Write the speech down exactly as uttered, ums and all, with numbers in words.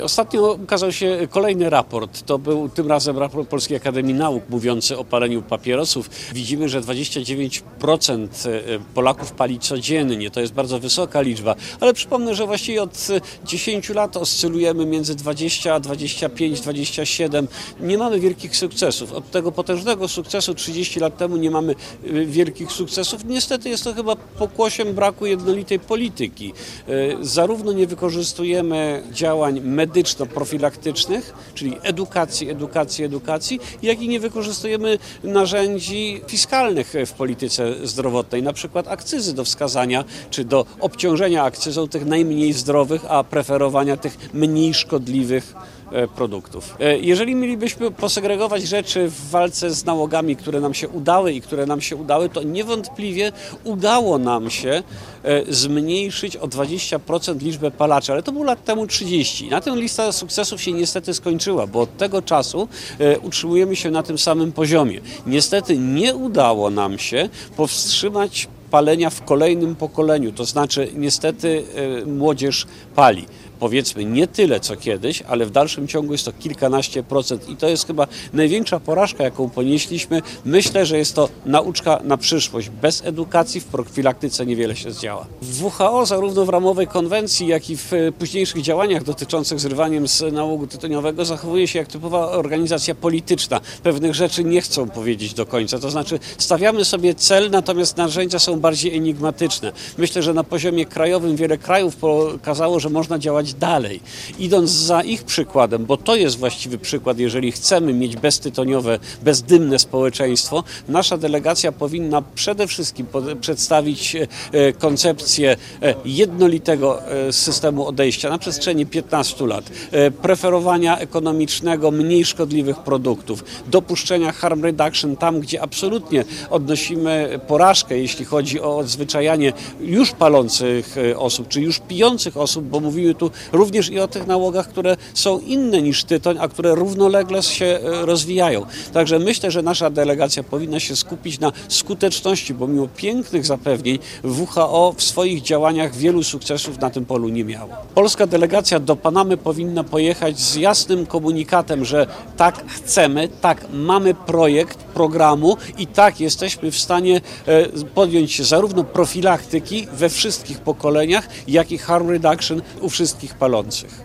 Ostatnio ukazał się kolejny raport. To był tym razem raport Polskiej Akademii Nauk mówiący o paleniu papierosów. Widzimy, że dwadzieścia dziewięć procent Polaków pali codziennie. To jest bardzo wysoka liczba, ale przypomnę, że właściwie od dziesięciu lat oscylujemy między dwadzieścia, dwadzieścia pięć, dwadzieścia siedem. Nie mamy wielkich sukcesów. Od tego potężnego sukcesu trzydzieści lat temu nie mamy wielkich sukcesów. Niestety jest to chyba pokłosiem braku jednolitej polityki. Zarówno nie wykorzystujemy działań medycznych, medyczno-profilaktycznych, czyli edukacji, edukacji, edukacji, jak i nie wykorzystujemy narzędzi fiskalnych w polityce zdrowotnej, na przykład akcyzy do wskazania, czy do obciążenia akcyzą tych najmniej zdrowych, a preferowania tych mniej szkodliwych produktów. Jeżeli mielibyśmy posegregować rzeczy w walce z nałogami, które nam się udały i które nam się udały, to niewątpliwie udało nam się zmniejszyć o dwadzieścia procent liczbę palaczy, ale to było lat temu trzydzieści. Na tym lista sukcesów się niestety skończyła, bo od tego czasu utrzymujemy się na tym samym poziomie. Niestety nie udało nam się powstrzymać palenia w kolejnym pokoleniu, to znaczy niestety młodzież pali. Powiedzmy nie tyle co kiedyś, ale w dalszym ciągu jest to kilkanaście procent i to jest chyba największa porażka, jaką ponieśliśmy. Myślę, że jest to nauczka na przyszłość. Bez edukacji w profilaktyce niewiele się zdziała. W W H O zarówno w ramowej konwencji, jak i w późniejszych działaniach dotyczących zrywaniem z nałogu tytoniowego zachowuje się jak typowa organizacja polityczna. Pewnych rzeczy nie chcą powiedzieć do końca, to znaczy stawiamy sobie cel, natomiast narzędzia są bardziej enigmatyczne. Myślę, że na poziomie krajowym wiele krajów pokazało, że można działać dalej. Idąc za ich przykładem, bo to jest właściwy przykład, jeżeli chcemy mieć beztytoniowe, bezdymne społeczeństwo, nasza delegacja powinna przede wszystkim przedstawić koncepcję jednolitego systemu odejścia na przestrzeni piętnastu lat, preferowania ekonomicznego, mniej szkodliwych produktów, dopuszczenia harm reduction tam, gdzie absolutnie odnosimy porażkę, jeśli chodzi o odzwyczajanie już palących osób, czy już pijących osób, bo mówimy tu również i o tych nałogach, które są inne niż tytoń, a które równolegle się rozwijają. Także myślę, że nasza delegacja powinna się skupić na skuteczności, bo mimo pięknych zapewnień W H O w swoich działaniach wielu sukcesów na tym polu nie miało. Polska delegacja do Panamy powinna pojechać z jasnym komunikatem, że tak chcemy, tak mamy projekt programu i tak jesteśmy w stanie podjąć się zarówno profilaktyki we wszystkich pokoleniach, jak i harm reduction u wszystkich palących.